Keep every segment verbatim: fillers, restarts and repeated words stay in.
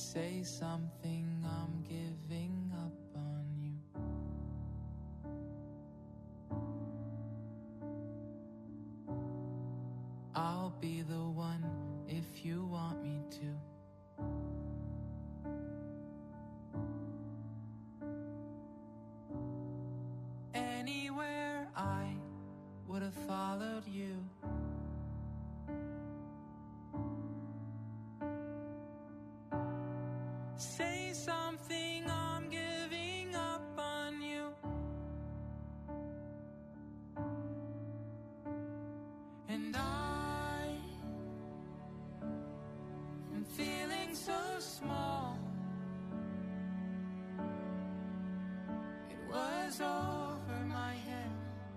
say something, I'm giving up on you. I'll be the one if you want me to. Anywhere I would have followed you. Say something, I'm giving up on you. And I am feeling so small. It was over my head.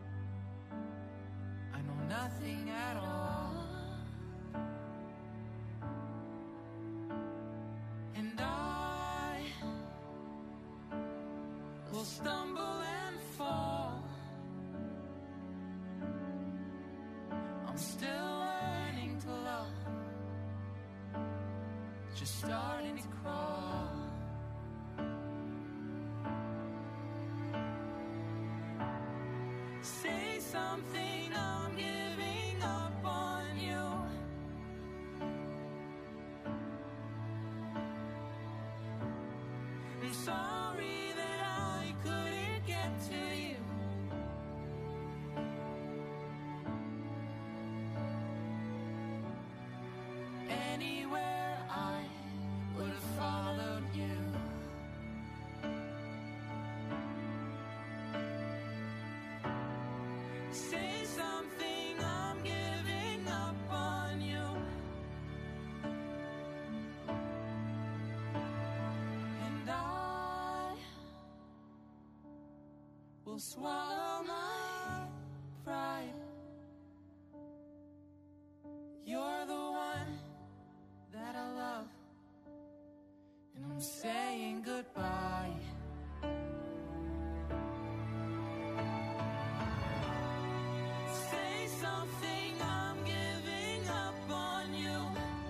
I know nothing at all. And I will stumble and fall. I'm still learning to love, just starting to crawl. Say something, I'm giving up on you. I'm sorry that I couldn't get to you. Anywhere I would have followed you. Say something, I'm giving up on you. And I will swallow my pride. You're the one that I love, and I'm saying goodbye. Say something, I'm giving up on you.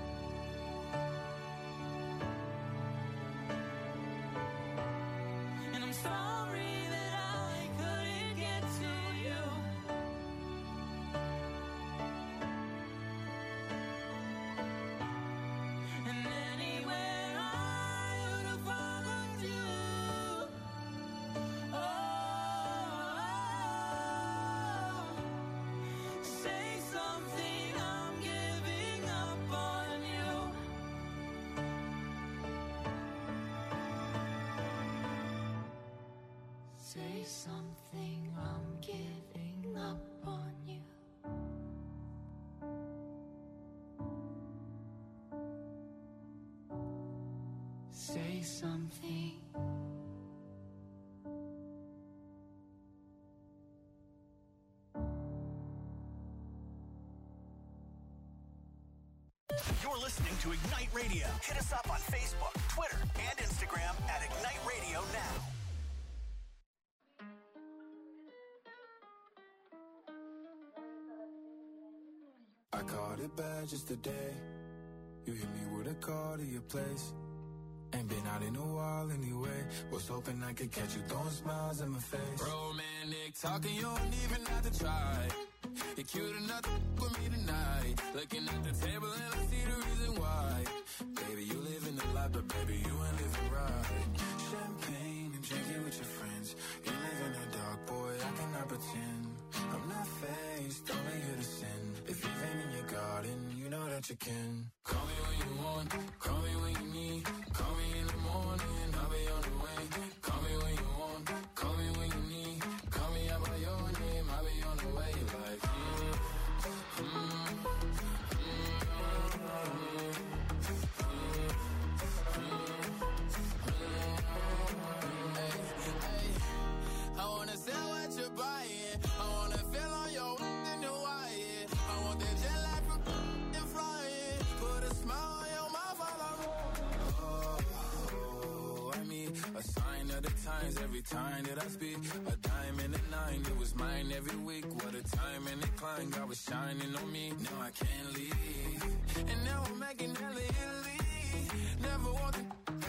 And I'm sorry that I couldn't get to you. And anywhere I would have followed you. Oh, say something, I'm giving up on you. Say something, I'm giving up on you. Say something. You're listening to Ignite Radio. Hit us up on Facebook, Twitter, and Instagram at Ignite Radio Now. I caught it bad just today. You hit me with a call to your place. Ain't been out in a while anyway. Was hoping I could catch you throwing smiles in my face. Romantic talking, you don't even have to try. You're cute enough to with me tonight. Looking at the table and I see the reason why. Baby, you living the life, but baby, you ain't living right. Champagne and drinking with your friends. You live in the dark, boy, I cannot pretend. I'm not faced, only here to sin. If you've been in your garden, you know that you can. Call me when you want, call me when you need. Call me in the morning, I'll be on the way. Call me when you want, call me when you need. Call me out by your name, I'll be on the way. Like, mm, mm, mm, hey, hey. I wanna sell what you're buying. I wanna feel on your in the wire. I want that jet lag from and flying. Put a smile on your mouth while I'm oh, I mean, a sign of the times every time that I speak. A diamond and a nine, it was mine every week. What a time and a climb, God was shining on me. Now I can't leave, and now I'm making hella Italy. Never want to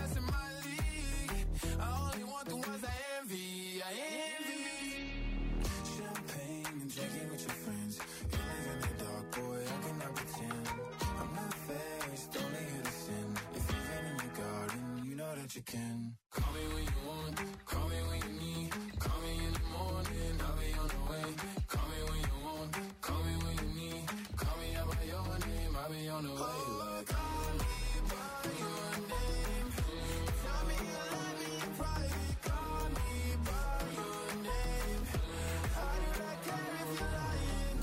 what you can. Call me when you want, call me when you need. Call me in the morning, I'll be on the way. Call me when you want, call me when you need. Call me out by your name, I'll be on the way. Like, call me by your name. Tell me you love me in private. Call me by your name. How do I care if you're lying?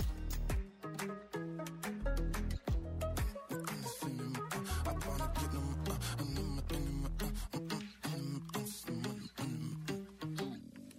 I wanna get them, uh, and them, and them, uh, mm, mm, mm, mm, mm, mm, mm.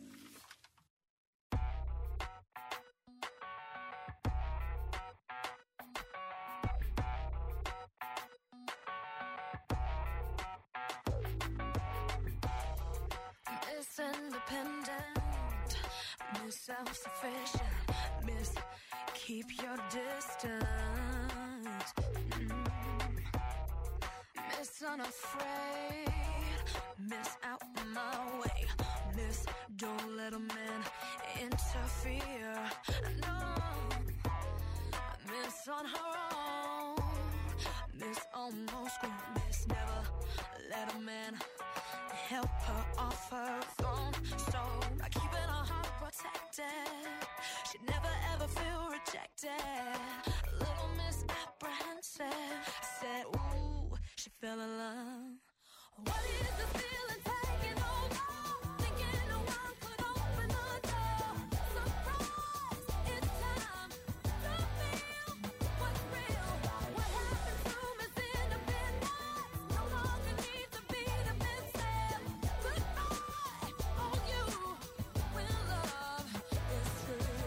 Miss Independent, Miss Self-Sufficient, Miss Keep Your Distance, mm. Miss Unafraid, Miss Out My Way, Miss Don't Let a Man Interfere, no, Miss On Her Own, Miss Almost Grown, Miss Never Let a Man help her off her throne. So by keeping her heart protected, she'd never ever feel rejected. Little Miss Apprehensive said, ooh, she fell in love. What is the feeling taking over? Thinking no one could open the door. Surprise, it's time to feel what's real. What happened to Miss Independence no longer needs to be defensive. Goodbye, oh you, when love is true.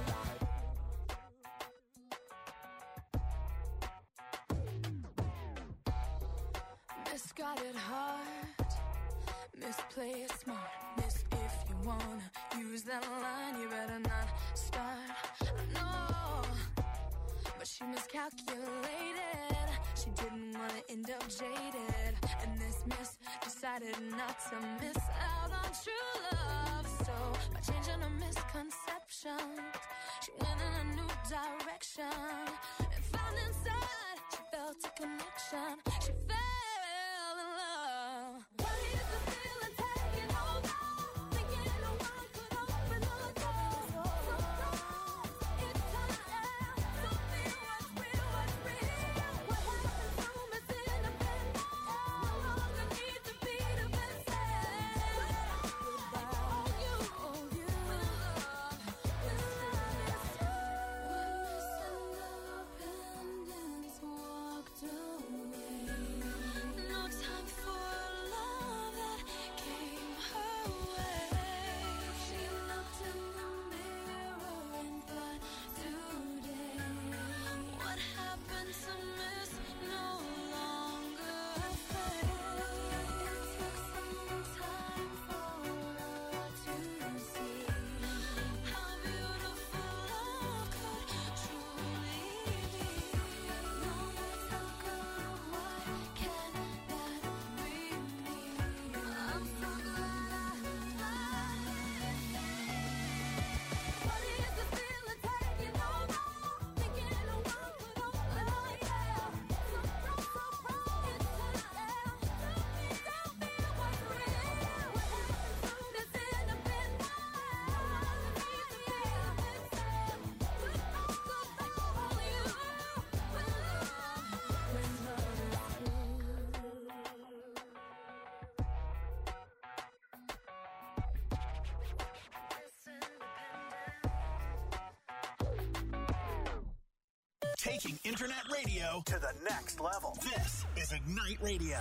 Misguided heart, misplay it smart. Miss, if you wanna use that line, you better not start. No, but she miscalculated. She didn't wanna end up jaded. And this miss decided not to miss out on true love. So by changing her misconceptions, she went in a new direction and found inside she felt a connection. She fell in love. What is the feeling taking over? Thinking no one could open the door. Surprise, it's time to feel what's real, what's real. What happened to Miss Independent no longer needs to be defensive. Goodbye, oh you, oh you, when love, when love is true. Miss Independence walked away. No time for love that came her way. She looked in the mirror and thought, today, what happened to Miss no longer afraid? It took some time for her to see how beautiful love could truly be. No matter good, why can't that be me? I'm so glad I What is the feeling taking over? Thinking no one could open the door. Surprise, surprise, it's time to feel, to feel what's real. What happened to Miss Independent? No longer needs to be defensive. Goodbye, goodbye, all you, when love, when love is true. Taking internet radio to the next level. This is Ignite Radio.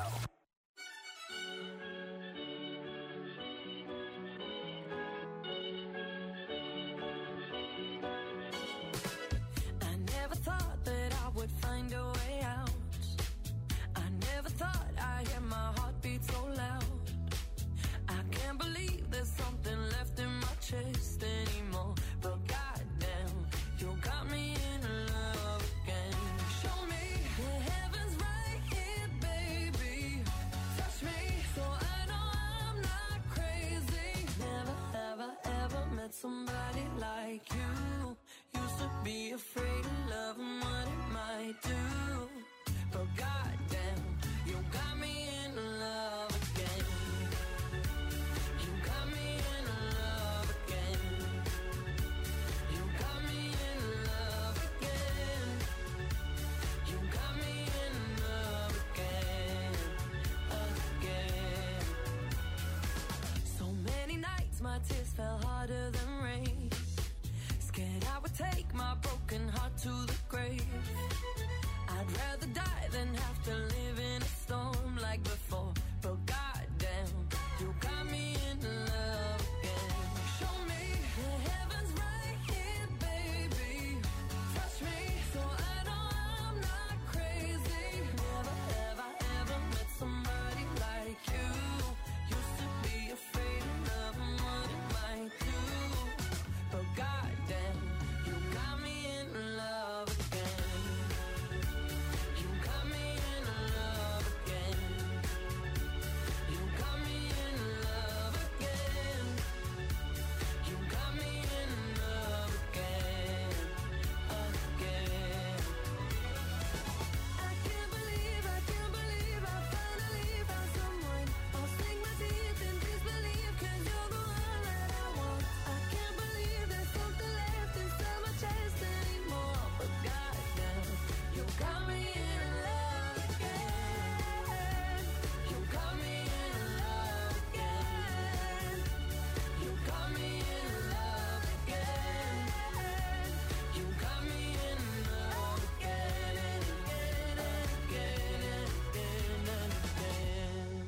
I never thought that I would find a way out. I never thought I'd hear my heartbeat so loud. I can't believe there's something left in my chest anymore. But goddamn, you got me in love again. Show me the heavens right here, baby. Touch me so I know I'm not crazy. Never, ever, ever met somebody like you. Used to be afraid of love and what it might do. But goddamn, you got me in love again. tears fell harder than rain. Scared I would take my broken heart to the grave. I'd rather die than have to live in a storm like before. But goddamn, you got me in love again. Show me the heavens right here, baby. Touch me so I know I'm not crazy. Never have I ever met somebody like you. Used to be afraid of love and what it might do. But goddamn, you got me in love again. You got me in love again. You got me in love again. You got me in love again, again. I can't believe, I can't believe I finally found someone. I'll sink my teeth in disbelief, 'cause you're the one that I want. I can't believe there's something left inside my chest anymore. But goddamn, you got me in love again. You got me in love again. You got me in love again. You got me in love again and again and again and again and again.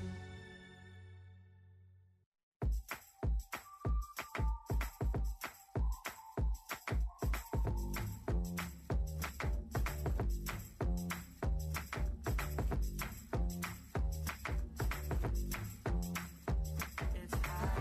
It's high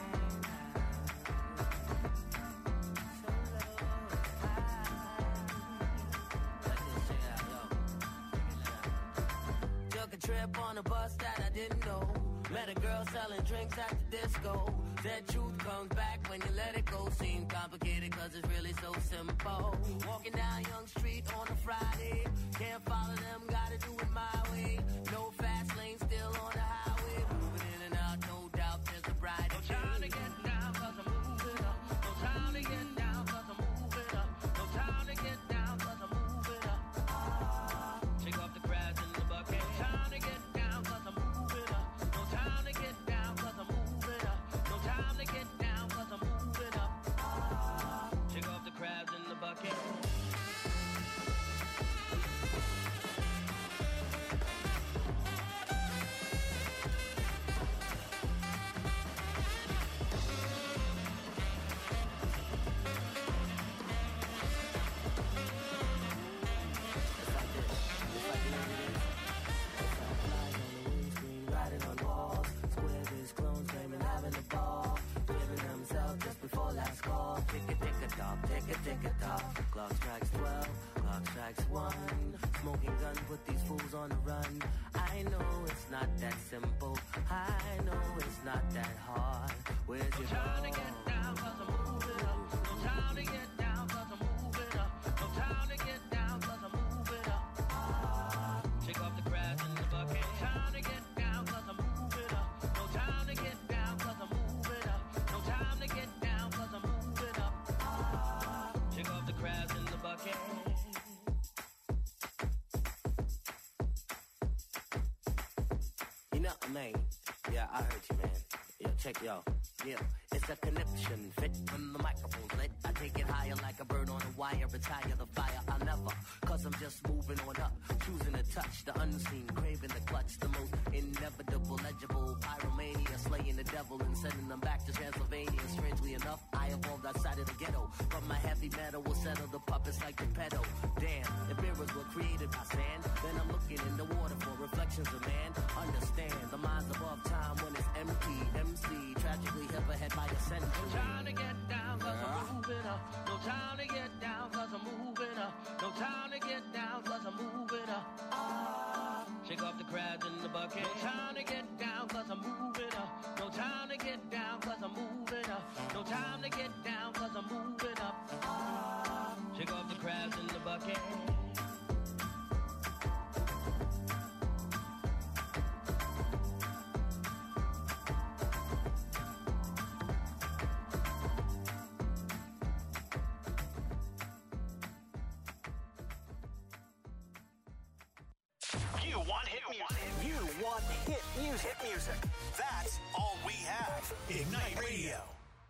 Took a trip on a bus that I didn't know. Met a girl selling drinks at the disco. Said truth comes back when you let it go. Seemed complicated 'cause it's really so simple. Walking down Young Street on a Friday. Can't follow them, gotta do it my way. No fast lane, still on the highway. Moving in and out, no doubt there's a brighter day. No time to get down 'cause I'm moving up. No time to get down 'cause I'm moving up. No time to get down 'cause I'm moving up. Shake off the crabs in the bucket. No time to get down 'cause I'm moving up. No time to get down 'cause I'm moving up. No time to get down 'cause I'm moving up. Shake off the crabs in the bucket. Riding on walls, square biz clones claiming having a ball, giving themselves just before last call. Tick a tick a tock, tick a tick a tock. Clock strikes twelve, clock strikes one. Smoking gun put these fools on the run. I know it's not that simple. I know it's not that hard. Where's your time to get down 'cause I'm moving up. No time to get down 'cause I'm moving up. No time to get down 'cause I'm moving up. Shake off the crabs in the bucket. No time to get down 'cause I'm moving up. No time to get down 'cause I'm moving up. No time to get down 'cause I'm moving up. Shake off the crabs in the bucket. You know, man. Yeah, I heard you, man. Yo, check yo. Yeah, it's a connection. Fit when the microphone's lit. I take it higher like a bird on a wire. Retire the fire. I'll never. 'Cause I'm just moving on up. Choosing to touch the unseen. Craving the clutch. The most inevitable, legible. Pyromania. Slaying the devil and sending them back to Transylvania. Strangely enough, I evolved outside of the ghetto. But my heavy metal will settle the puppets like the pedo. Damn, if mirrors were created by sand, then I'm looking in the water for reflections of man. Understand, the mind's above time when it's empty. M C, tragically hip ahead by a century. No time to get down 'cause I'm moving up. No time to get down 'cause I'm moving up. No time to get down 'cause I'm moving up. Shake off the crabs in the bucket. No time to get down 'cause I'm moving up. No time to get down 'cause I'm moving up. No time to get down 'cause I'm moving up. Shake off the crabs in the bucket. Hit music. Hit music. That's all we have. Ignite Radio.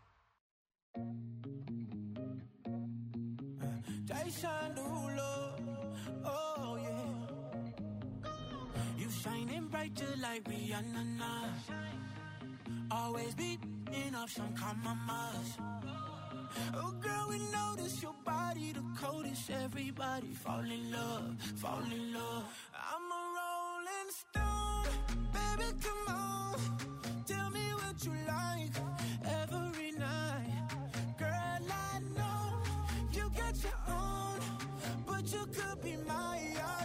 they shine through love. Oh yeah. You shining bright just like Rihanna now. Always beating up some compromise. Oh girl, we notice your body the coldest. Everybody fall in love, fall in love. I'm a rolling stone, baby, come on. Tell me what you like every night. Girl, I know you got your own, but you could be mine.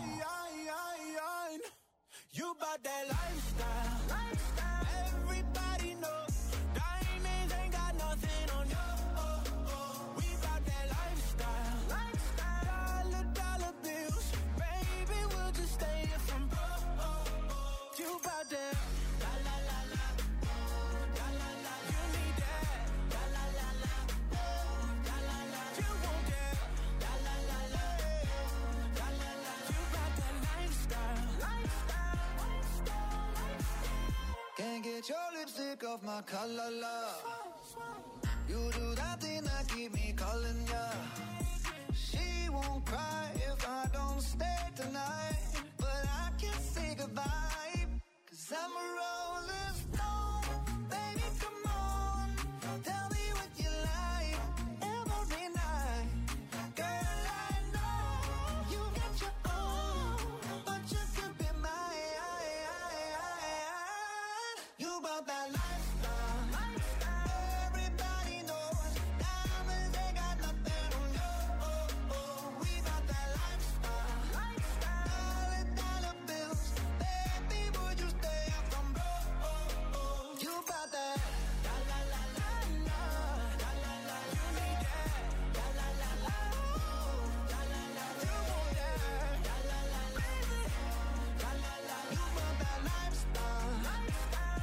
You bout that lifestyle, lifestyle. Everybody knows diamonds ain't got nothing on you. Oh, oh. We bout that lifestyle, lifestyle. Dollar, dollar bills, baby, we'll just stay here from broke. Oh, oh. You bout that, la la la la, la la la. You need that, la la la la, la la la. You want that, la la la la, la la la. You bout that lifestyle, lifestyle. Can't get your lipstick off my collar, love. You do that thing that keep me calling ya. She won't cry if I don't stay tonight, but I can't say goodbye, cause I'm a rolling stone. Baby, come on, tell me what you like every night. Girl, I know you got your own, but you could be mine. You about that lifestyle, lifestyle. Everybody knows diamonds ain't got nothing on you. Oh, oh. We about that lifestyle, lifestyle. Dollar, dollar bills, baby, would you stay up from broke? Oh, oh. You about that, la la la la la, la la la. You need that, la la la la, la la la. You want that, la la la la, la la la. You about that lifestyle, lifestyle.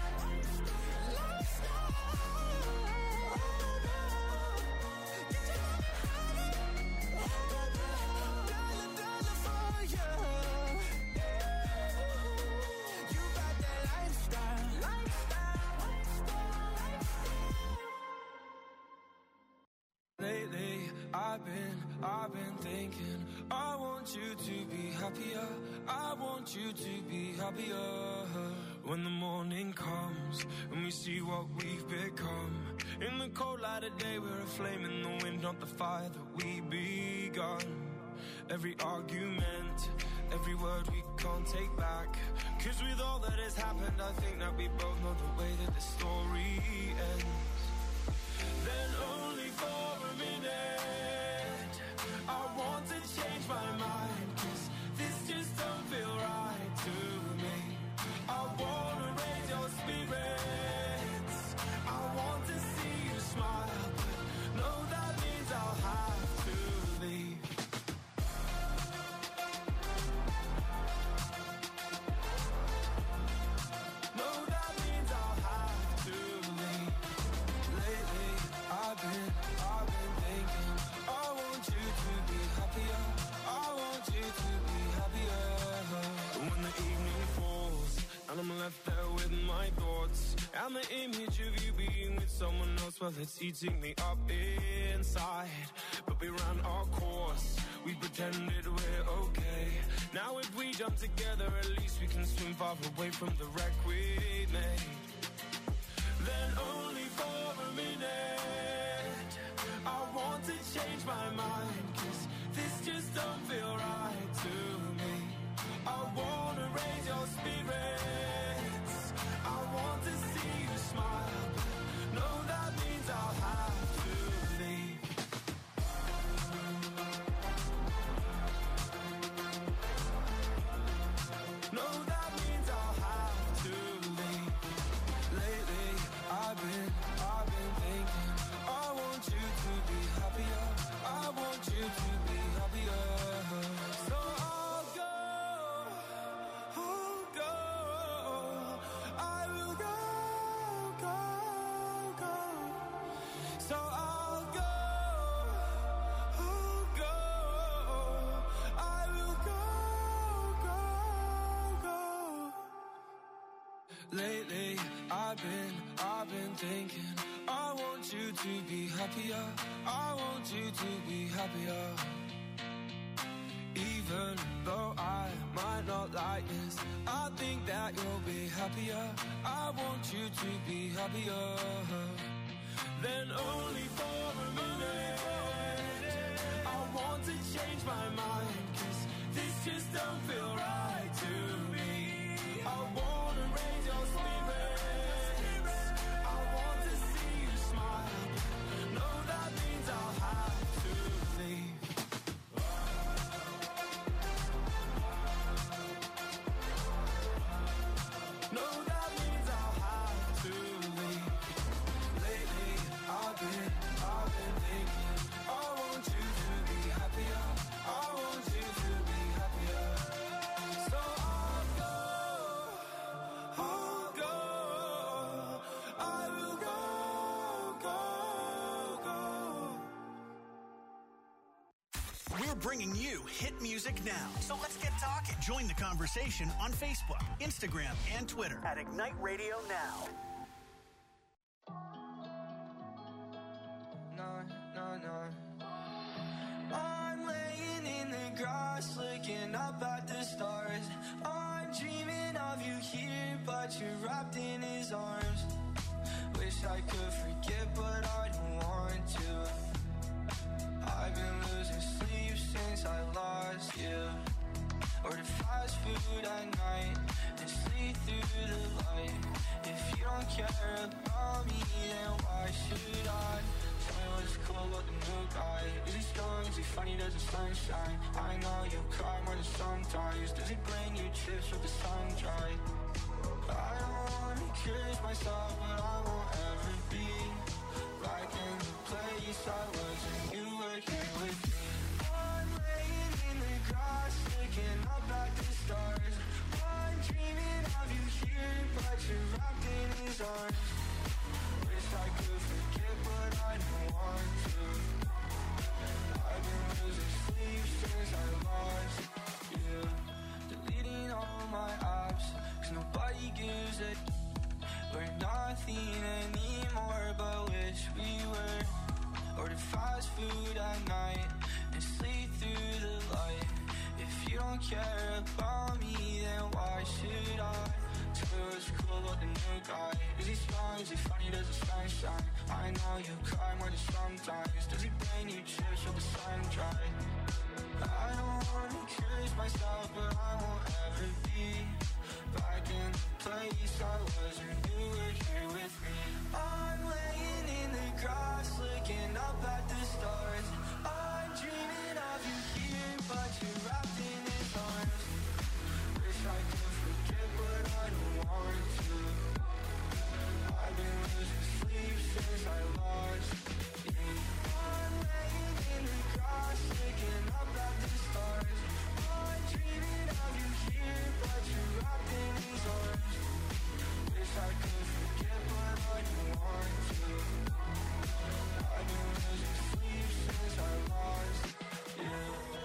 Lately, I've been, I've been thinking, I want you to be happier, I want you to be happier. When the morning comes and we see what we've become, in the cold light of day we're a flame in the wind, not the fire that we begun. Every argument, every word we can't take back, cause with all that has happened I think that we both know the way that the story ends. Then only for a minute I want to change my mind, cause this just don't feel right to me. I wanna raise your spirits, I want to see you smile, but no, that means I'll have to leave. No, that means I'll have to leave. Lately, I've been, I've been thinking, I want you to be happier, I want you to be happier. When the evening falls and I'm left there with my thoughts, and the image of you being with someone else, well, it's eating me up inside. But we ran our course, we pretended we're okay. Now if we jump together, at least we can swim far away from the wreck we made. Then only for a minute I want to change my mind, cause this just don't feel right to me. I wanna raise your spirits, I want to see you smile, but no, that means I'll have to leave. No, that means I'll have to leave. Lately, I've been, I've been thinking, I want you to be happier, I want you to be happier. So I'll go, I'll go, I will go, go, go. So I'll go, I'll go, I will go, go, go. Lately, I've been, I've been thinking, I want you to be happier, I want you to be happier. like this. I think that you'll be happier. I want you to be happier. Then only for a minute I want to change my mind, 'cause this just don't feel right to me. I wanna raise your spirits, I want to see you smile. No, that means I'll have to leave. No, that means I'll have to leave. Lately, I've been, I've been thinking, I want you to be happier. I want you to be happier. So I'll go, I'll go, I will go, go, go. We're bringing you hit music now. So let's get talking. Join the conversation on Facebook, Instagram, and Twitter at Ignite Radio Now. No, no, no. I'm laying in the grass, looking up at the stars. I'm dreaming of you here, but you're wrapped in his arms. Wish I could forget, but I don't want to. I've been losing sleep since I lost you. Order fast food at night and sleep through the light. If you don't care about me, then why should I? Tell me what's cool about the new guy. Is he strong? Is he funny? Does the sunshine? I know you cry more than sometimes. Does he bring you trips with the sun dry? I don't wanna curse myself, but I won't ever be back in the place I was when you were here with me. I'm laying in the grass, looking up at the stars. I'm dreaming of you here, but you're wrapped in his arms. Wish I could forget, but I don't want to. I've been losing sleep since I lost you. Deleting all my apps, 'cause nobody gives a. We're nothing anymore, but wish we were. Order fast food at night and sleep through the light. If you don't care about me, then why should I? Tell me what's cool about the new guy. Is he strong? Is he funny? Does the sun shine? I know you cry more than sometimes. Does he bring you chips with the sun dry? I don't wanna curse myself, but I won't ever be back in the place I was when you were here with me. I'm laying in the grass, looking up at the stars. I'm dreaming of you here, but you're wrapped in his arms. Wish I could forget, but I don't want to. I've been losing sleep since I lost you. I'm laying in the grass, looking up at the stars. I'm dreaming of you here, but you're wrapped in his arms. Wish I could forget, but I don't want to. I've been losing sleep since I lost you.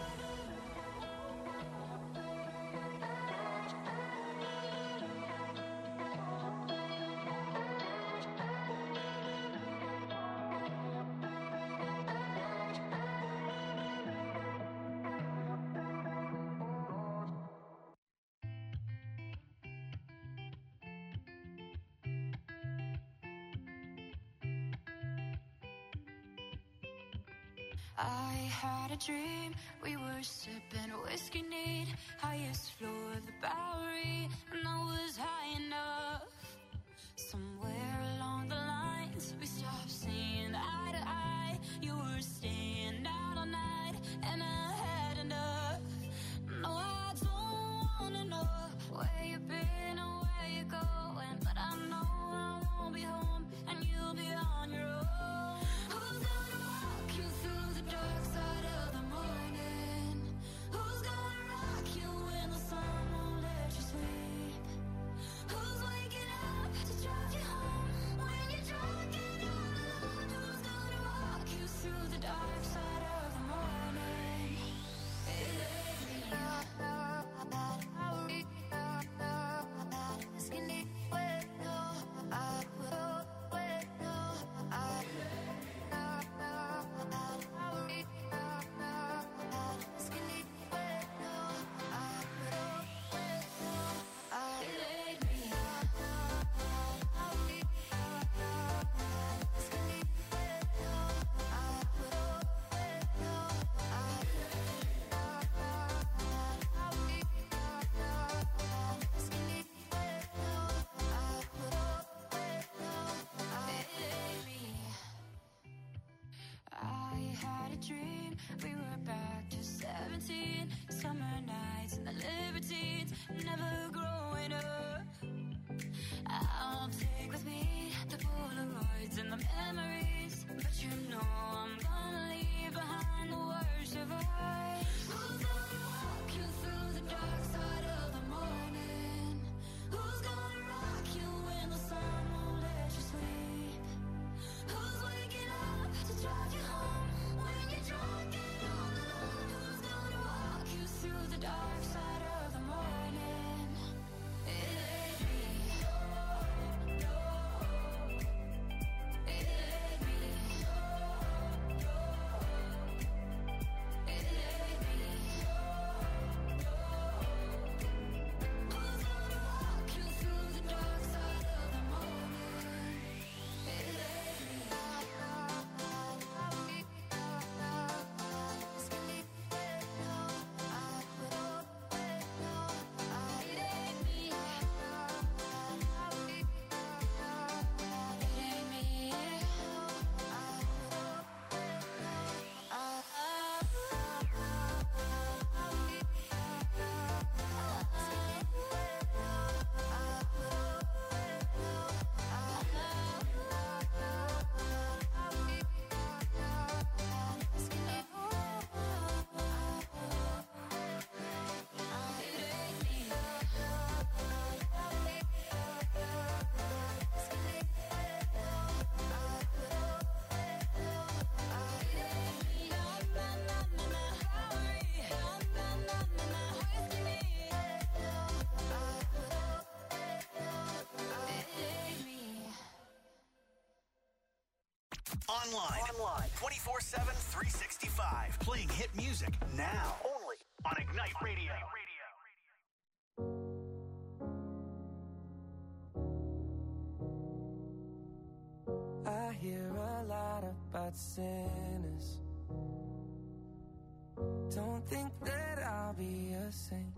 I had a dream, we were sipping whiskey neat, highest floor of the Bowery, and I was high enough. Somewhere along the lines, we stopped seeing eye to eye. You were staying out all night, and I had enough. No, I don't wanna know where you've been or where you're going, but I know I won't be home, and you'll be on your own. Who's gonna walk you through the dark side of the morning? Who's gonna run Online. Online. twenty-four seven, three sixty-five. Playing hit music now. Only on Ignite Radio. I hear a lot about sinners. Don't think that I'll be a saint,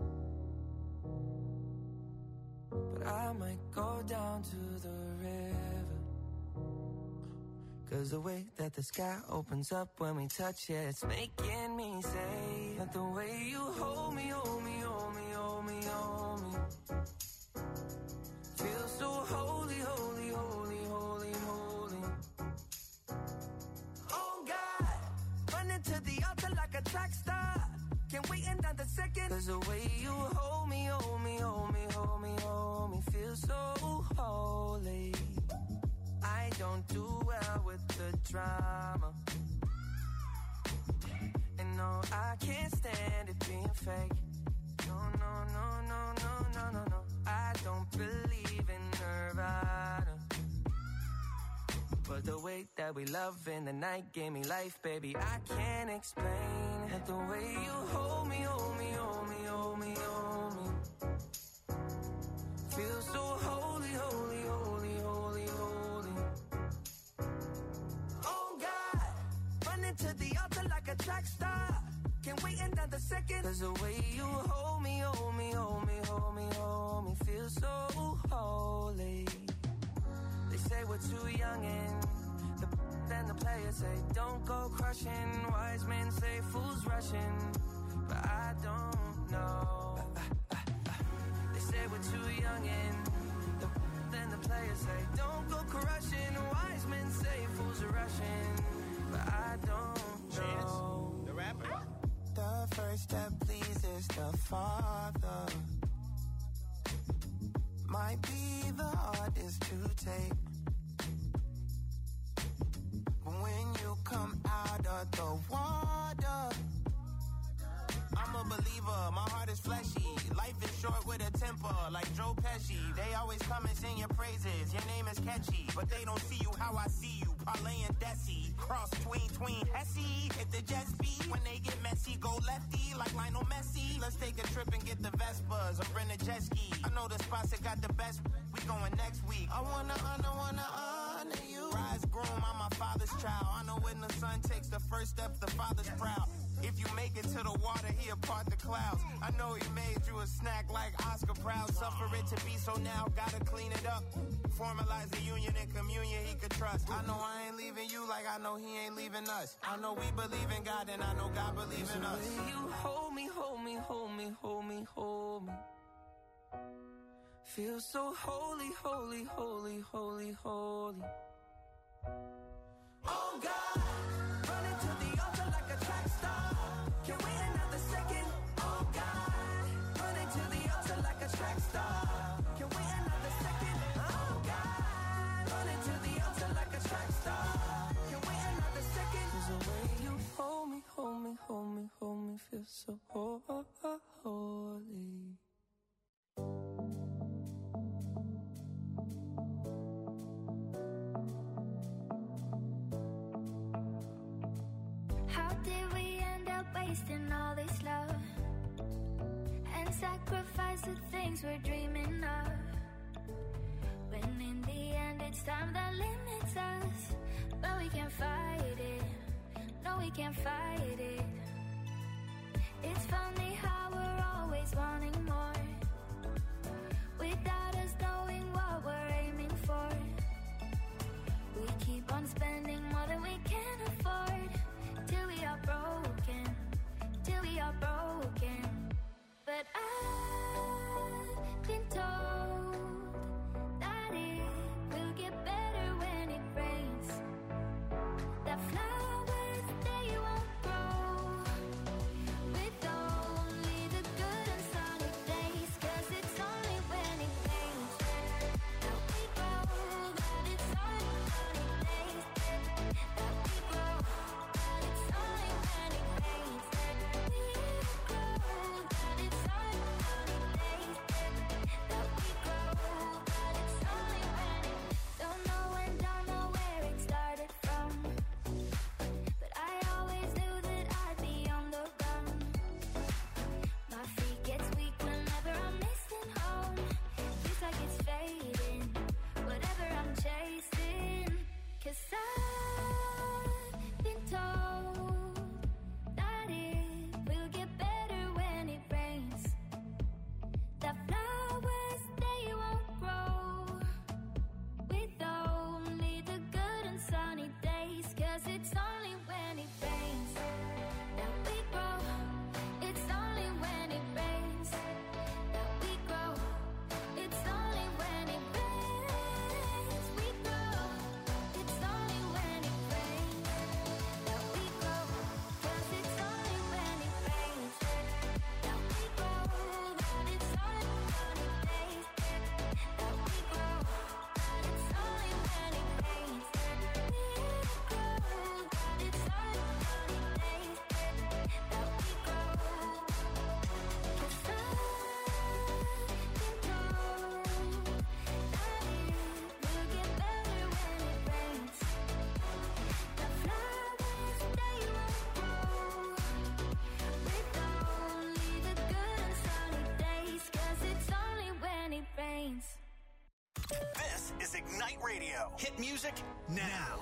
but I might go down to the river. Cause the way that the sky opens up when we touch it, it's making me say that the way you hold me, hold me, hold me, hold me, hold me, feels so holy, holy, holy, holy, holy. Oh God, running to the altar like a track star. Can't wait another second. Cause the way you hold me, hold me, hold me, hold me, hold me, feels so holy. I don't do well with the drama, and no, I can't stand it being fake. No, no, no, no, no, no, no, no. I don't believe in Nirvana, but the way that we love in the night gave me life, baby. I can't explain that the way you hold me, hold me, hold me, hold me, hold me, feels so holy, holy, holy, holy, holy. Oh God, running to the altar like a track star. Can't wait another second. Cause the way you hold me, hold me, hold me, hold me, hold me, feels so holy. They say we're too young and the, then the players say don't go crushing. Wise men say fools rushing, but I don't know. They say we're too young and the, then the players say don't go crushing. Wise men say fools are rushing, but I don't know. Chance, the rapper. The first step pleases the Father. Might be the hardest to take, but when you come out of the water, I'm a believer, my heart is fleshy. Life is short with a temper, like Joe Pesci. They always come and sing your praises, your name is catchy, but they don't see you how I see you. Parlay and Desi, cross tween, tween, Hesse. Hit the jet speed, when they get messy, go lefty, like Lionel Messi. Let's take a trip and get the Vespas, or rent a jet ski. I know the spots that got the best, we going next week. I wanna honor, wanna honor you. Rise groom, I'm my father's child. I know when the son takes the first step, the father's proud. If you make it to the water, he'll part the clouds. I know he made you a snack like Oscar Proud. Suffer it to be so now, gotta clean it up. Formalize the union and communion he could trust. I know I ain't leaving you like I know he ain't leaving us. I know we believe in God and I know God believes in us. You hold me, hold me, hold me, hold me, hold me. Feel so holy, holy, holy, holy, holy. Oh God, running to the altar like a track star. Can't wait another second. Oh God, running to the altar like a track star. Can't wait another second. Oh God, running to the altar like a track star. Can't wait another second. 'Cause the way you hold me, hold me, hold me, hold me, feel so holy. How did we end up wasting all this love and sacrifice the things we're dreaming of, when in the end it's time that limits us? But we can't fight it, no we can't fight it. It's funny how we're always wanting more, without us knowing what we're aiming for. We keep on spending more than we can afford, till we are broken, till we are broken. But I've been told that it will get better when it rains, that flowers they won't grow with only the Radio. Hit music now.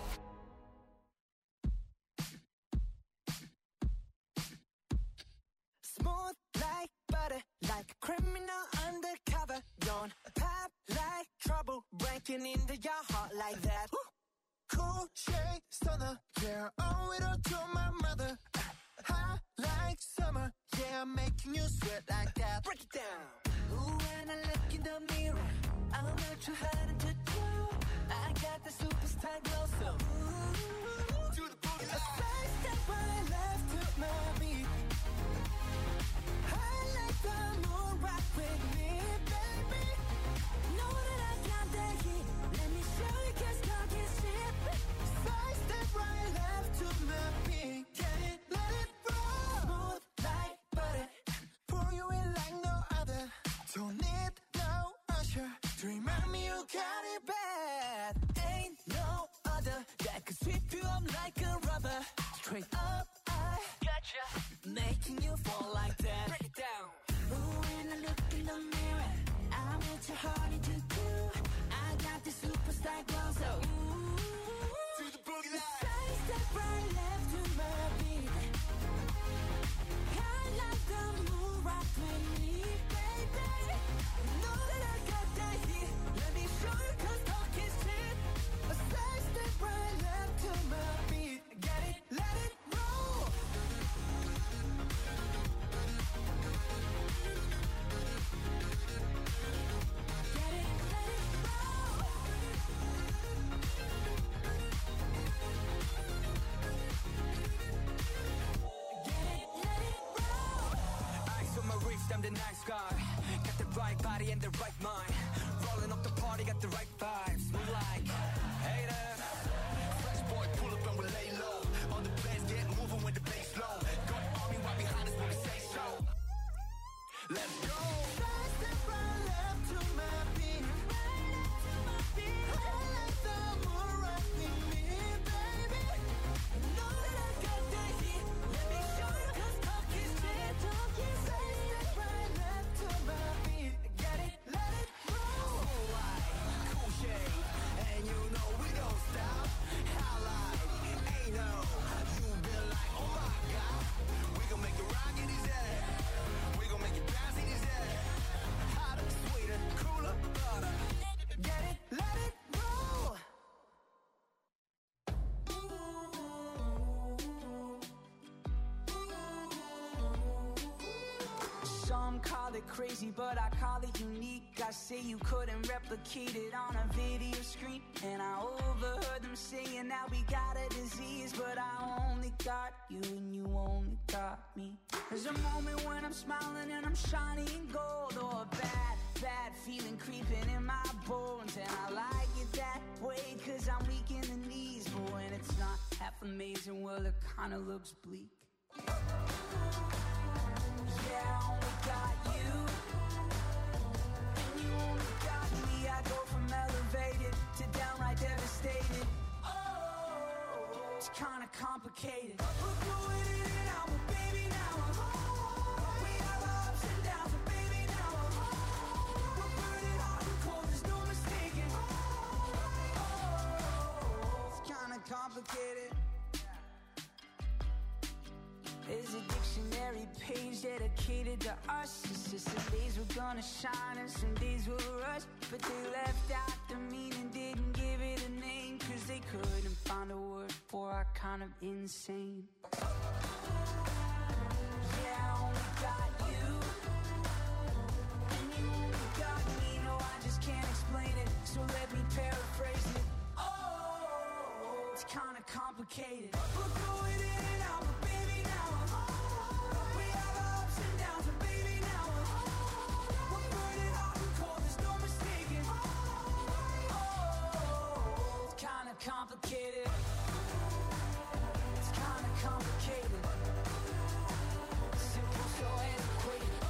Smooth like butter, like a criminal undercover. Don't pop like trouble, breaking into your heart like that. Cool shade stunner, yeah, owe it all to my mother. Hot like summer, yeah, I'm making you sweat like that. Break it down. Ooh, when I look in the mirror, I'm not too hard to do. I got the superstar glow, so ooh, do the booty. A side step right left to my beat. I like the moon rock with me, baby. Know that I got that heat. Let me show you, 'cause talk is cheap. Side step right left to my beat. Get it, let it roll. Smooth like butter, pour you in like no other. Don't need no usher to remind me you got it bad. Ain't no other that could sweep you up like a rubber. Straight up, I gotcha, making you fall like that. Break it down. Ooh, when I look in the mirror, I'm at your heart to do. I got the superstar glow, so ooh, to the boogie line. Side step right left to my beat. I like the moon rock with me, baby. Know that I got that heat. Let me show you, 'cause talk is cheap. A side step right left to my beat. Get it, let it roll. Get it, let it roll. Get it, let it roll. Ice on my wrist, I'm the nice guy. Got the right body and the right mind. Rolling up the party, got the right vibes. Move like haters. Fresh boy, pull up and we lay low. All the players get moving when the bass low. Got army right behind us when we say so. Let's go. Side step right left to my beat. I like the moon rock with me, baby. Know that I got that heat. Let me show you, 'cause talk is cheap. Side step right left to my beat. Get it, let it roll. Cool light, cool shade, and you know we don't stop. Highlight, ain't no. You been like, oh my God. We gon' make it rock in his head. We gon' make it bounce in his head. Hotter, sweeter, cooler, butter. Get it, let it roll. Some call it crazy, but I call it unique. I say you couldn't replicate it on a video screen. And I overheard them saying that we got a disease, but I only got you and you only got me. There's a moment when I'm smiling and I'm shining gold, or a bad, bad feeling creeping in my bones. And I like it that way, 'cause I'm weak in the knees. But when it's not half amazing, well, it kinda looks bleak. Yeah, I only got you, and you only got me. I go from elevated to downright devastated. Oh, it's kinda complicated. We're going in and out, but baby, now we have our ups and downs, but baby, now we're burning hot and cold. There's no mistaking. Oh, it's kinda complicated. There's a dictionary page dedicated to us. It's just some days we're gonna shine and some days we'll rush. But they left out the meaning, didn't give it a name, 'cause they couldn't find a word for our kind of insane. Yeah, I only got you, and you only got me. No, I just can't explain it, so let me paraphrase it. Oh, it's kinda complicated. We're going in and out, but baby, now we have our ups and downs, but baby, now we're burning hot and cold. There's no mistaking. Oh, it's kinda complicated. It's kinda complicated. Simple, so antiquated.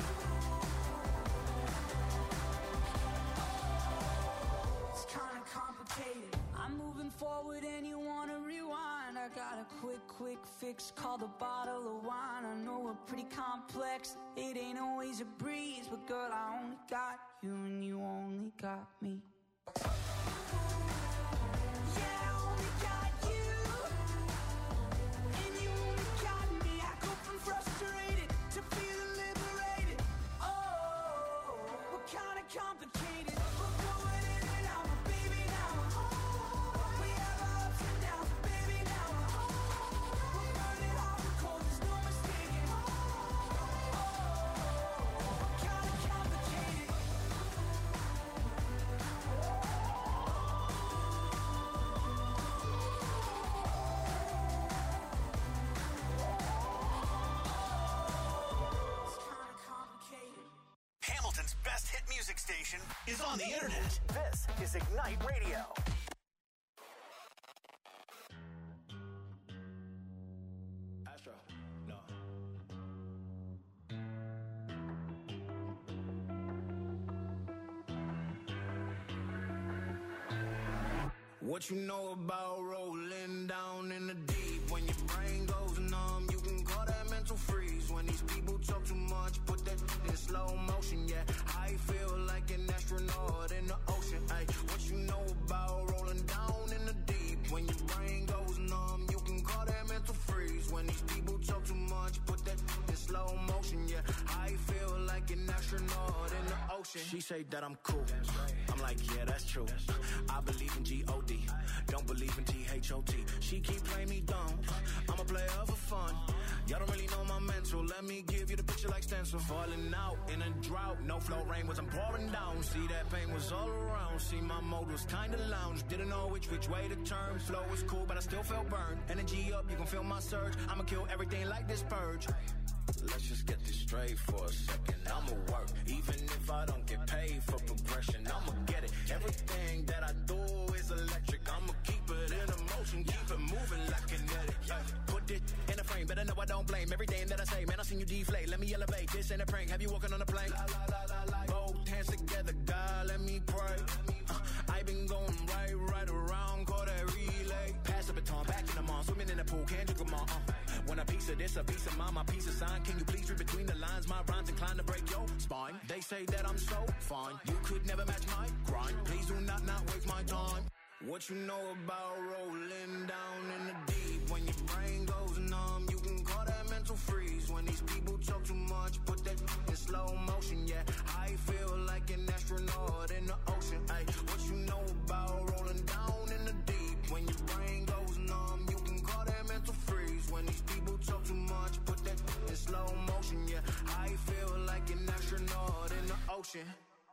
It's kinda complicated. I'm moving forward and you wanna rewind. I got a quick, quick fix called a bottle of wine. I know we're pretty complex, it ain't always a breeze, but girl, I only got you and you only got me. best hit music station is on the internet. This is Ignite Radio. Astro, no. What you know about rolling down in the deep? When your brain goes numb, you can call that mental freeze. When these people talk too much, put that in slow motion, yeah. I feel like an astronaut in the ocean, ay. What you know about rolling down in the deep? When your brain goes numb, you can call that mental freeze. When these people talk too much, put that in slow motion, yeah. I feel like an astronaut in the ocean. She say that I'm cool. I'm like, yeah, that's true. I believe in G O D. Don't believe in T H O T. She keep playing me dumb. I'm a player for fun. Y'all don't really know my mental. Let me give you the picture like stencil. Falling out in a drought. No flow rain was I'm pouring down. See that pain was all around. See my mode was kinda lounge. Didn't know which which way to turn. Flow was cool, but I still felt burned. Energy up, you can feel my surge. I'ma kill everything like this purge. Let's just get this straight for a second. I'ma work, even if I don't get paid for progression. I'ma get it. Everything that I do is electric. I'ma keep it in motion, keep it moving like kinetic. Put it in a frame, better know I don't blame everything that I say. Man, I seen you deflate. Let me elevate. This ain't a prank. Have you walking on a plane? La, la, la, la, la. Both hands together, God, let me pray. Uh, I been going right, right around, call that relay. Pass the baton, back in the mall, swimming in the pool, can't drink them all. Uh. Want a piece of this, a piece of mine, my piece of sign. Can you please read between the lines? My rhymes inclined to break your spine. They say that I'm so fine. You could never match my grind. Please do not not waste my time. What you know about rolling down in the deep? When your brain goes numb, you can call that mental freeze. When these people talk too much, put that in slow motion, yeah. I feel like an astronaut in the ocean, ay. What you know about rolling down in the deep? When your brain goes numb, you can call that mental freeze. When these people talk too much, put that in slow motion, yeah. I feel like an astronaut in the ocean.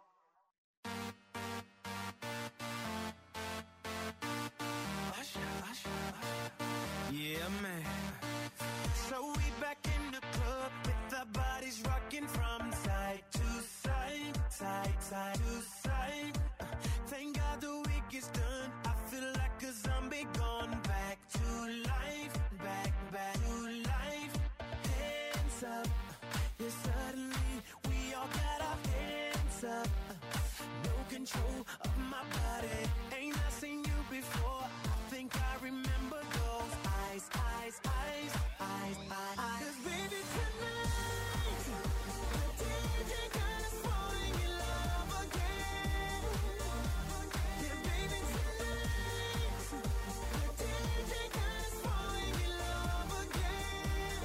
Yeah, man. So we back in the club with our bodies rocking from side to side, side, side to side. Uh, thank God the week is done. I feel like a zombie gone back to life, back, back to life. Hands up, yeah, suddenly we all got our hands up. Uh, no control of my body. Ain't I seen you before? I think I remember those eyes, eyes, eyes, eyes, eyes, eyes. 'Cause baby tonight, the D J got us falling in love again. Yeah, baby tonight, the D J got us falling in love again.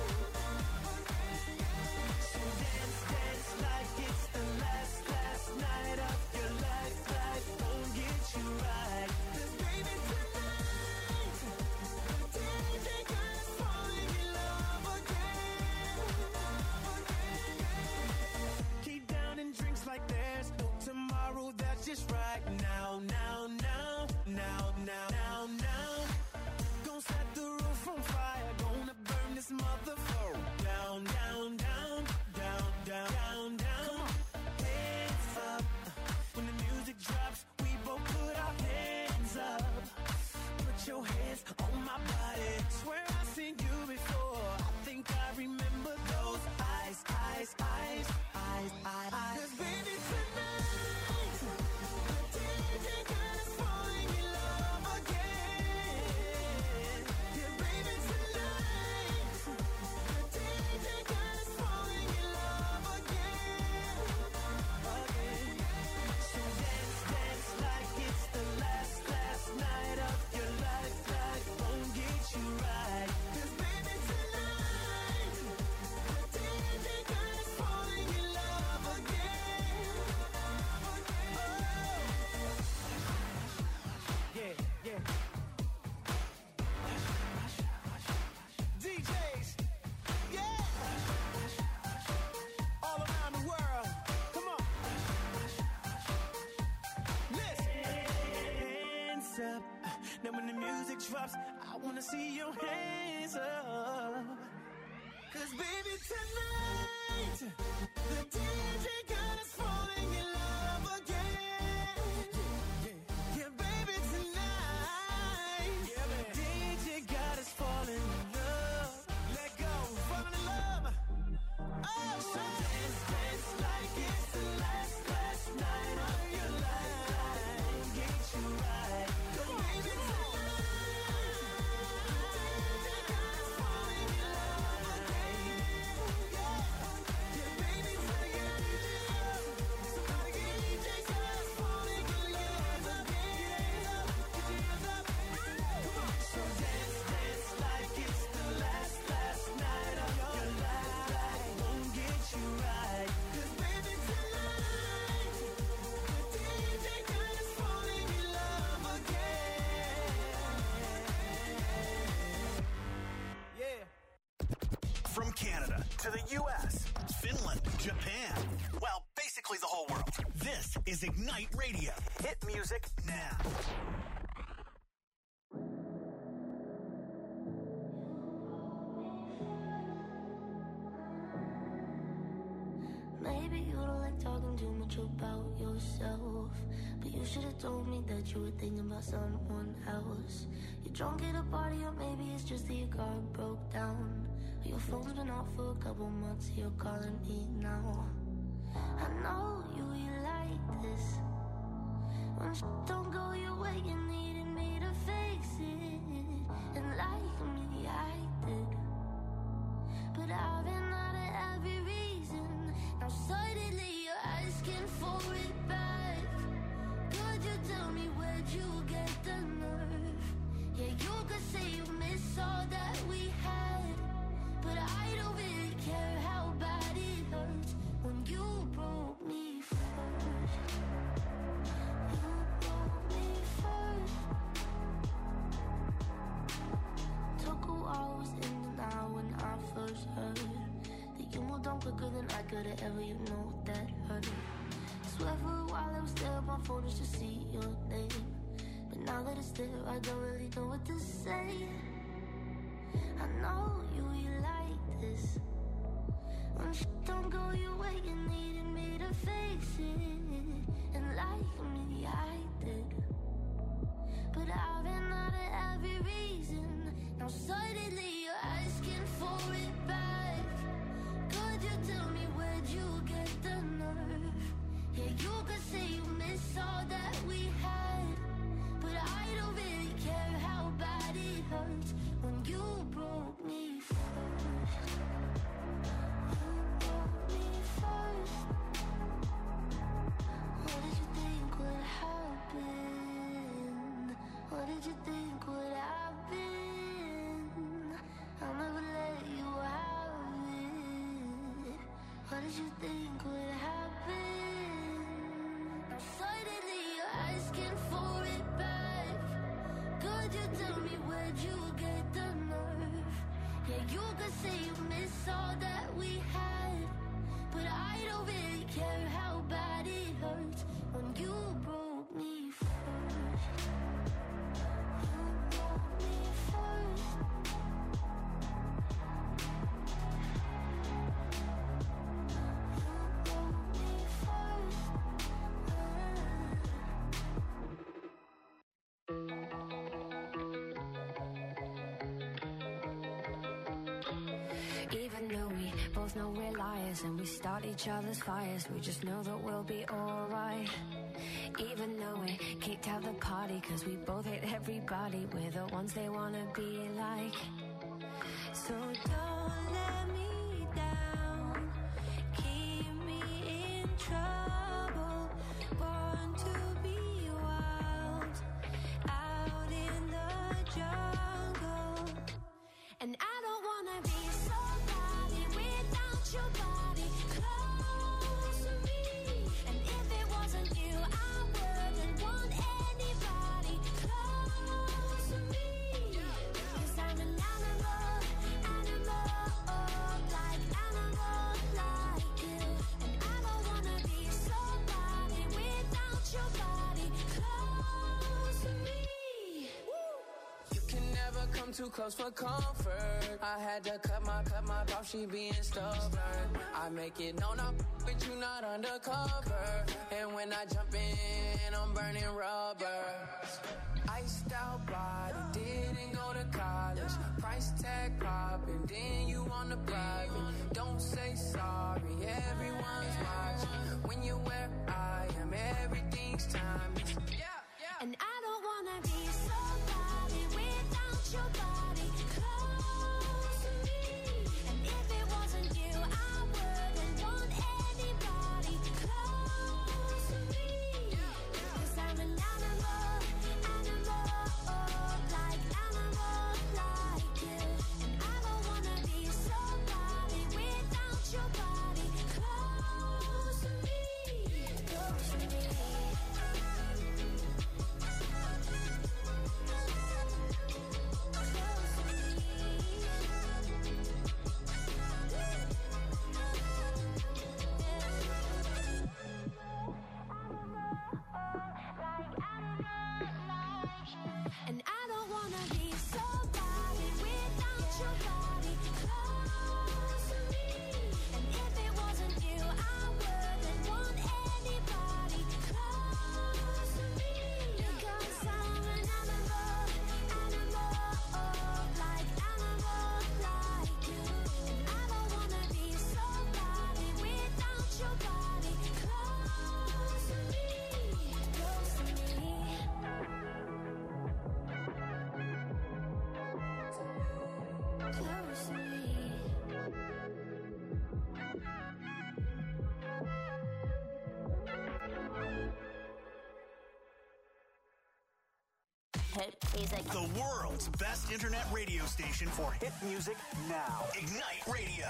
So dance, dance like it's the last, last night of your life. Life won't get you right. 'Cause baby tonight, the D J got us falling in love again. Keep downing drinks like there's no tomorrow. That's just right now, now, now, now, now, now, now. Gonna set the roof on fire. Gonna burn this motherfucker down, down, down, down, down, down, down. Hands up. When the music drops, we both put our hands up. Put your hands on my body. Swear I've seen you before. I think I remember those eyes, eyes, eyes, eyes, eyes, eyes. 'Cause baby tonight, the D J got us falling in love again. Yeah, baby tonight, the D J got us falling in love again, again. So dance, dance like it's the last, last night of your life. Life won't get you right. 'Cause baby tonight, the D J got us falling in love again. Oh. Yeah, yeah. D Js, yeah. All around the world. Come on. Listen. Hands up. Now when the music drops, I wanna see your hands up. 'Cause baby tonight, the D J got us falling in practically the whole world. This is Ignite Radio. Hit music now. Maybe you don't like talking too much about yourself, but you should have told me that you were thinking about someone else. You're drunk at a party, or maybe it's just that your car broke down. Your phone's been off for a couple months, you're calling me now. I know you, you like this. When sh- don't go your way, you needed me to fix it. And like me, I did. But I've been out of every reason. Now suddenly you're asking for it back. Could you tell me where'd you get the nerve? Yeah, you could say you miss all that we had, but I don't really care how bad it hurts when you broke me first. You broke me first. Took a while, was in denial when I first heard that you moved on quicker than I could have ever, you know that hurt. Swear for a while I was there on my phone just to see your name, but now that it's there I don't really know what to say. I know you, you like this. When sh- don't go your way, you needed me to fix it. And like me, I did. But I've been out of every reason. Now suddenly you're asking for it back. Could you tell me where'd you get the nerve? Yeah, you could say you miss all that we had, but I don't really care how bad it hurts when you broke me first. You broke me first. What did you think would happen? What did you think would happen? I'll never let you have it. What did you think would happen? Now suddenly you're asking for it back. Could you tell me where'd you get the nerve? Yeah, you could say you miss all that we had, but I don't really care how bad it hurts when you broke me first. You broke me first. You broke me first. Even though we both know we're liars and we start each other's fires, we just know that we'll be alright. Even though we kicked out the party cause we both hate everybody, we're the ones they wanna be like. So don't let me down, keep me in trouble, born to be wild, out in the jungle. And I don't wanna be somebody without your body close to me. And if it wasn't you, I wouldn't want anybody close to me. Cause I'm an animal, animal, like animal, like you. And I don't wanna be somebody without your body close to me. You can never come too close for comfort. I had to cut my, cut my off, she being stubborn. I make it known I'm but you not undercover. And when I jump in, I'm burning rubber. Iced out body, didn't go to college. Price tag popping, then you on the private. Don't say sorry, everyone's watching. When you're where I am, everything's timeless. And I don't wanna be somebody without your body close to me. And if it wasn't you, I wouldn't want anybody close to me. Cause I'm an animal, animal, like animal, like you. And I don't wanna be somebody without your body close to me. Close to me. close to me. He's like the world's best internet radio station for hit music now. Ignite Radio.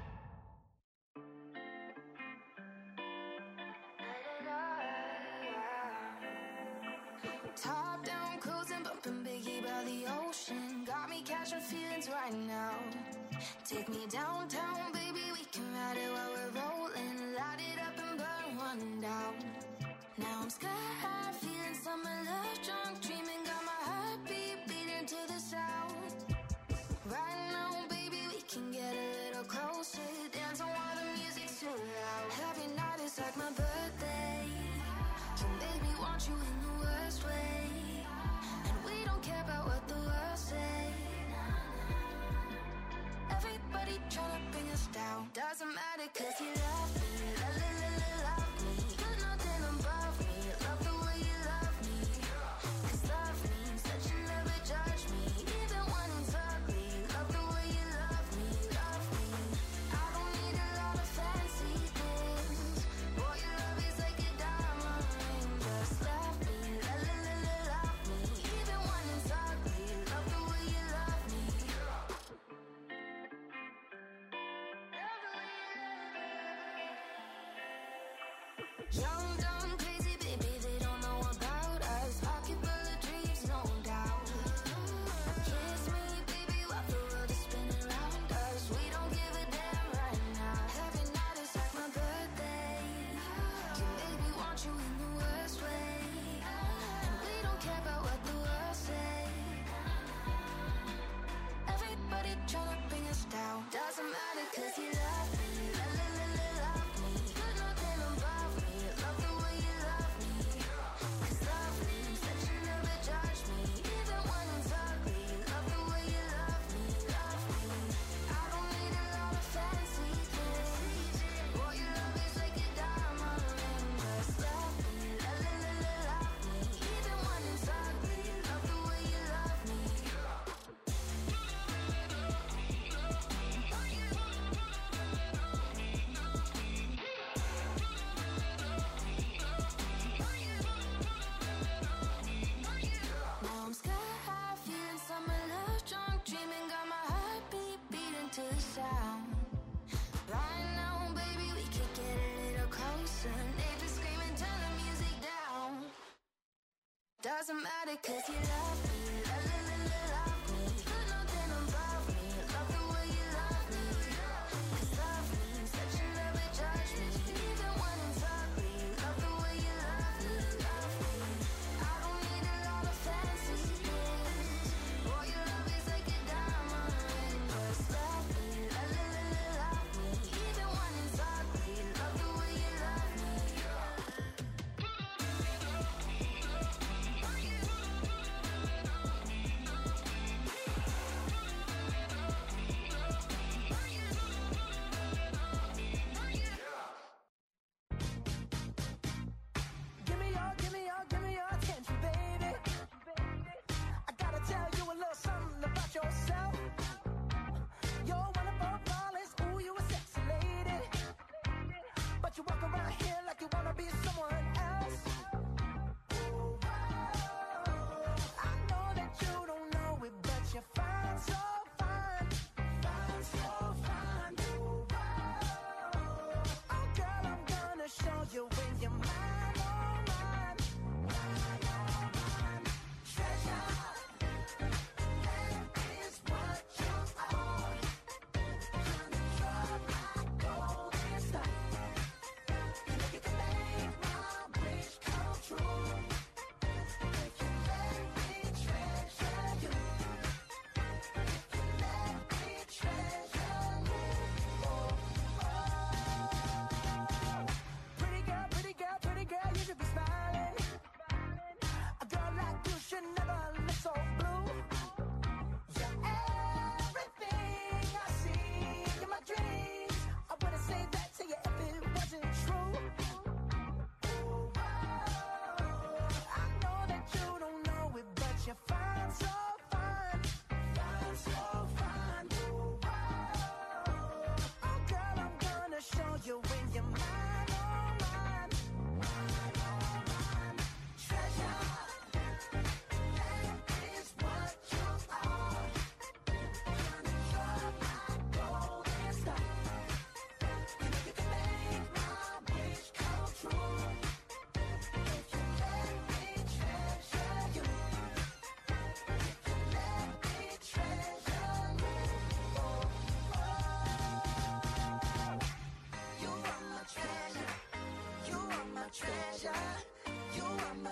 Top down, cruising, bumping Biggie by the ocean. Got me catching feelings right now. Take me downtown, baby, we can ride it while we're rolling. Light it up and burn one down. Now I'm sky high, feeling summer love, drunk, dreaming, got my heartbeat beating to the sound. Right now, baby, we can get a little closer, dancing while the music's too loud. Every night is like my birthday, can baby want you in the worst way, and we don't care about what the world say. Everybody tryna bring us down, doesn't matter 'cause you love me, la la la la love me. You're nothing above me, love the way you love me. 'Cause love means that you never judge me, even when it's ugly. Love the way you love me, love me. I don't need a lot of fancy things, boy your love is like a diamond ring. Just love me, la la la la love me, even when it's ugly. Love the way you love me. Young, dumb, crazy, baby, they don't know about us. Pocket full of dreams, no doubt. Kiss me, baby, while the world is spinning around us. We don't give a damn right now. Every night is like my birthday, can baby want you in the worst way, and we don't care about what the world say. Everybody tryna bring us down, doesn't matter 'cause you love me, la la la la love me. You're nothing above me, love the way you love me. 'Cause love means that you never judge me, even when it's ugly. Love the way you love me, love me. I don't need a lot of fancy things, boy your love is like a diamond ring. Just love me, la la la la love me, even when it's ugly. Love the way you love me. Now I'm sky high, feeling summer love, drunk, dreaming, got my heartbeat beating to the sound. Right now, baby, we could get a little closer. Neighbors screaming, turn the music down. Doesn't matter 'cause you love me, la la la la love me. You're nothing above me, love the way you love me. 'Cause love means that you never judge me, even when it's ugly. Love the way you love me, love me. I don't need a lot of fancy things, boy your love is like a diamond ring. Just love me, la la la la love me, even when it's ugly. Love the way you love me. Give me your, give me your, give me your attention, baby. I gotta tell you a little something about yourself. You're wonderful, flawless, ooh, you a sexy lady. But you walk around here like you wanna be someone else. Ooh, oh, I know that you don't know it, but you're fine, so fine. Fine, so fine. Ooh, oh, oh, girl, I'm gonna show you when you're mine, oh mine. Mine, oh mine. Treasure, that is what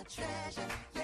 treasure.